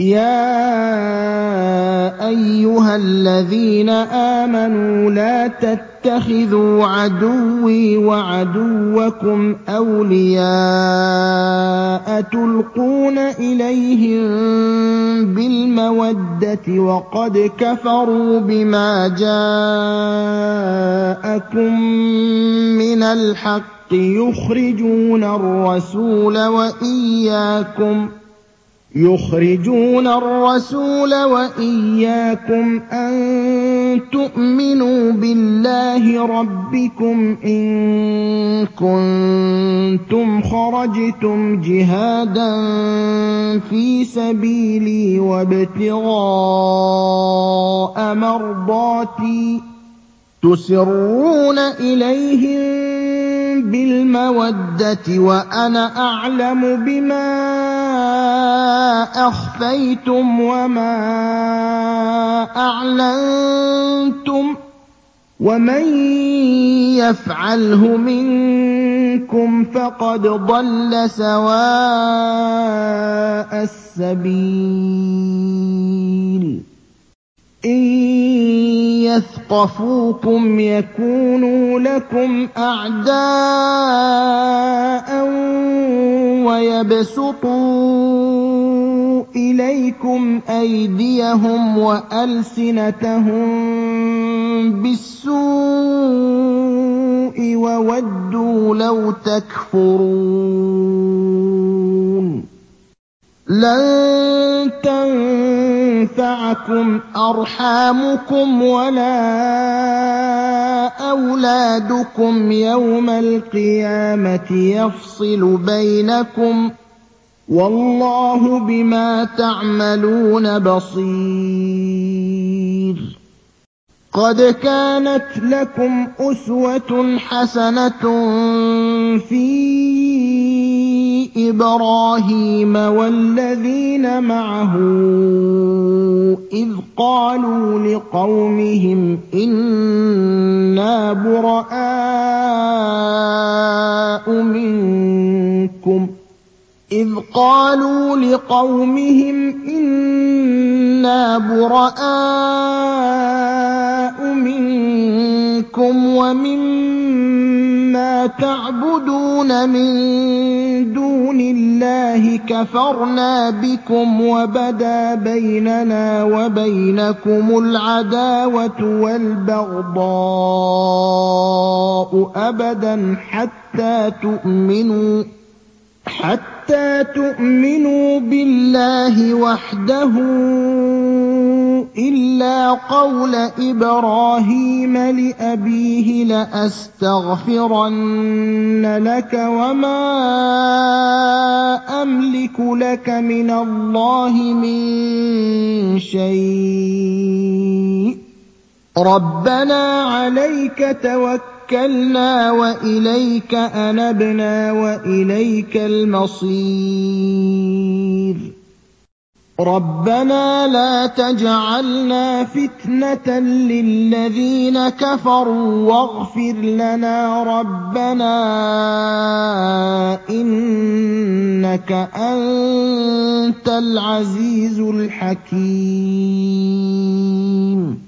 يَا أَيُّهَا الَّذِينَ آمَنُوا لَا تَتَّخِذُوا عَدُوِّي وَعَدُوَّكُمْ أَوْلِيَاءَ تُلْقُونَ إِلَيْهِم بِالْمَوَدَّةِ وَقَدْ كَفَرُوا بِمَا جَاءَكُم مِّنَ الْحَقِّ يُخْرِجُونَ الرَّسُولَ وَإِيَّاكُمْ أَن تُؤْمِنُوا بِاللَّهِ رَبِّكُمْ إِن كُنتُمْ خَرَجْتُمْ جِهَادًا فِي سَبِيلِي وابتغاء مَرْضَاتِي تُسِرُّونَ إِلَيْهِم بِالْمَوَدَّةِ وَأَنَا أَعْلَمُ بِمَا أَخْفَيْتُمْ وَمَا أَعْلَنتُمْ ۚ وَمَن يَفْعَلْهُ مِنكُمْ فَقَدْ ضَلَّ سَوَاءَ السَّبِيلِ إِن يَثْقَفُوكُمْ يَكُونُوا لَكُمْ أَعْدَاءً وَيَبْسُطُوا إِلَيْكُمْ أَيْدِيَهُمْ وَأَلْسِنَتَهُم بِالسُّوءِ وَوَدُّوا لَوْ تَكْفُرُونَ لَن تَنفَعَكُمْ أَرْحَامُكُمْ وَلَا أَوْلَادُكُمْ يَوْمَ الْقِيَامَةِ ۖ يَفْصِلُ بَيْنَكُمْ ۚ وَاللَّهُ بِمَا تَعْمَلُونَ بَصِيرٌ قَدْ كَانَتْ لَكُمْ أُسْوَةٌ حَسَنَةٌ فِي إِبْرَاهِيمَ وَالَّذِينَ مَعَهُ إِذْ قَالُوا لِقَوْمِهِمْ إِنَّا بُرَآءُ مِنكُمْ وَمِمَّا تَعْبُدُونَ مِن دُونِ اللَّهِ كَفَرْنَا بِكُمْ وَبَدَا بَيْنَنَا وَبَيْنَكُمُ الْعَدَاوَةُ وَالْبَغْضَاءُ أَبَدًا حَتَّىٰ تُؤْمِنُوا بِاللَّهِ وَحْدَهُ إِلَّا قَوْلَ إِبْرَاهِيمَ لِأَبِيهِ لَأَسْتَغْفِرَنَّ لَكَ وَمَا أَمْلِكُ لَكَ مِنَ اللَّهِ مِن شَيْءٍ ۖ رَبَّنَا عَلَيْكَ تَوَكَّلْنَا وَإِلَيْكَ أَنَبْنَا وَإِلَيْكَ الْمَصِيرُ رَبَّنَا لَا تَجْعَلْنَا فِتْنَةً لِّلَّذِينَ كَفَرُوا وَاغْفِرْ لَنَا رَبَّنَا إِنَّكَ أَنتَ الْعَزِيزُ الْحَكِيمُ